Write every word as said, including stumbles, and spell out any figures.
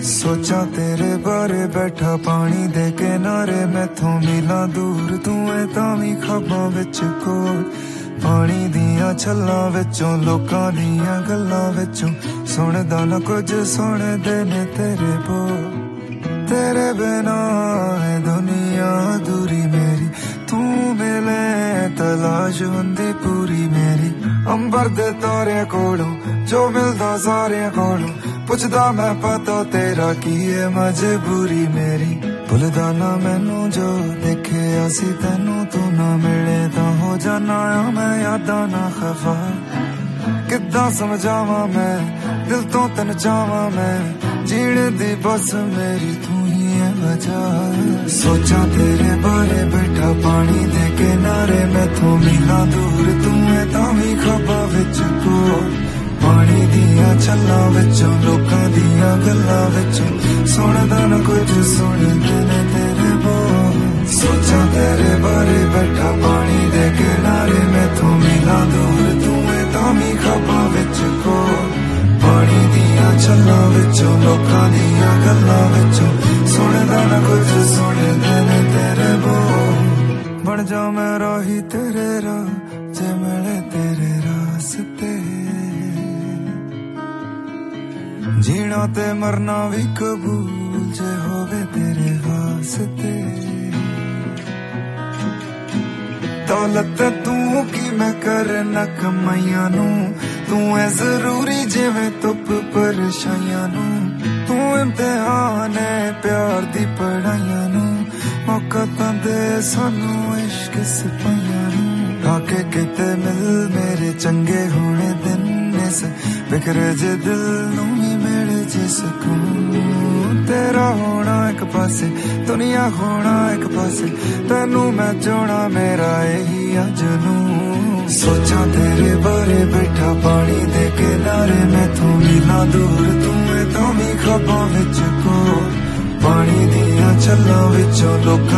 सोचा तेरे बारे बैठा पानी दे किनारे मैथों मीलां दूर तू है तावी खब्बां विच कोल पानी दियां छल्लां विचों लोकां दियां गल्लां विचों सुणदा ना कुछ सुणदे ने तेरे बोल तेरे बिना है दुनिया अधूरी मेरी तू मिले तलाश हुंदी पूरी मेरी अंबर दे तारे कोलों जो मिलदा सारे कोलों पुछदा मैं पता तेरा की है मजबूरी मेरी भुलदा ना मैनू जो देखे असी तेनू तू ना मिले तां हो जाना मैं यादां ना खफा किद्दां समझावां मैं दिल तो तेन चाहवां मैं जीने दी बस मेरी तू ही है वजह सोचा तेरे बारे बैठा पानी दे किनारे मैथों मीलां दूर तू है तावी खब्बां विच कोल पानी दियां छल्लां विचों लोकां दियां गल्लां विचों सुणदा ना कुछ सुणदे ने तेरे बोल सोचा तेरे बारे बैठा पानी दे किनारे मैथों मीलां दूर तू है तावी खब्बां विच कोल पानी दियां छल्लां विचों लोकां दियां गल्लां विचों सुणदा ना कुछ सुणदे ने तेरे बोल बन जा मैं राही तेरे राह जे मिले तेरे रास्ते जीना ते मरना भी कबूल जे होवे तेरे वास्ते दौलत तू की मैं करना कमाइयां नू तू है जरूरी जिवें धुप परछाइयां नू तू इम्तिहान है प्यार दी पढ़ाइयां नू मौका तां दे सानू इश्क सिपाहियां नू आके किते मिल मेरे चंगे होने दिन इस बिखरे जे दिल नू भी मिले जे सुकून तेरा होना एक पासे दुनिया होना एक पासे तेनू मैं जोड़ा मेरा यही अज नू सोचा तेरे बारे बैठा पानी दे किनारे मैथों मीलां दूर तू है तावी खब्बां विच कोल पानी दियां छल्लां विचों लोकां